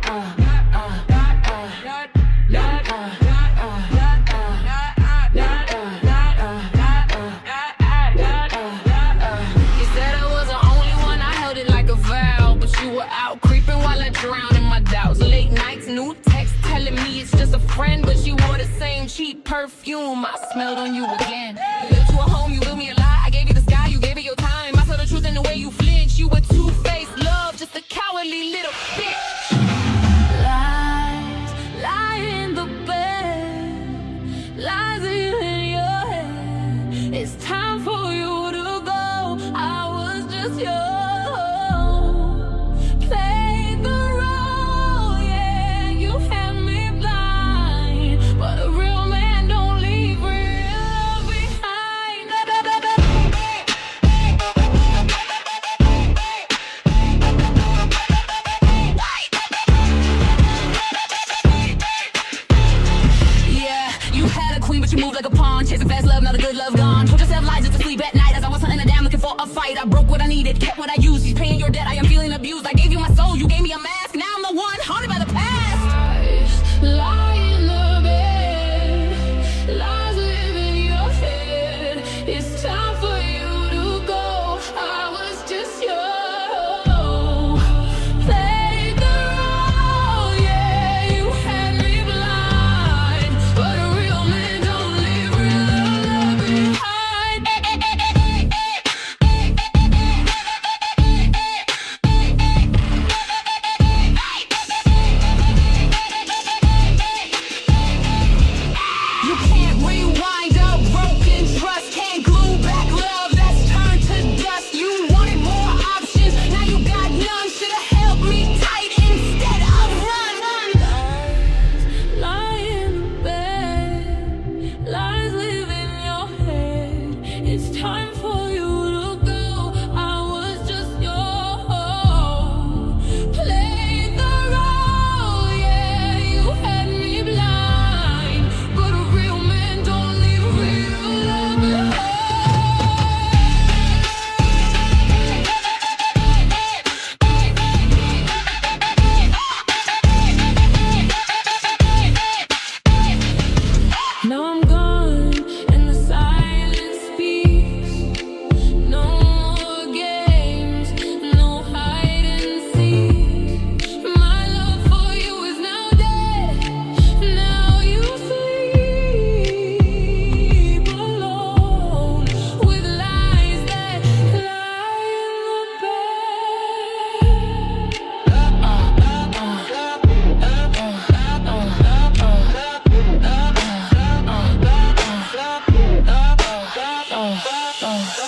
Cheap perfume, I smelled on you again. You lived to a home, you built me a lie. I gave you the sky, you gave it your time. I saw the truth in the way you flinch. You were two-faced love, just a cowardly little bitch. Lies, lie in the bed, lies in your head. It's time for you to go. I was just yours. You moved like a pawn, chasing fast love, now the good love gone. Told yourself lies just to sleep at night. As I was hunting her down, looking for a fight. I broke what I needed, kept what I used. She's paying your debt, I am feeling abused. I gave you my soul, you gave me a mask. Now I'm the one haunted by the past. Lies, lie in the bed, lies live in your head. It's time for you to go. I was just yours. It's time for you to go. I was just yours. Played the role, yeah, you had me blind. But a real man don't leave real love behind. Now I'm gone and the silence speaks. No more games, no hide and seek. My love for you is now dead. Now you sleep alone with lies that lie in the bed.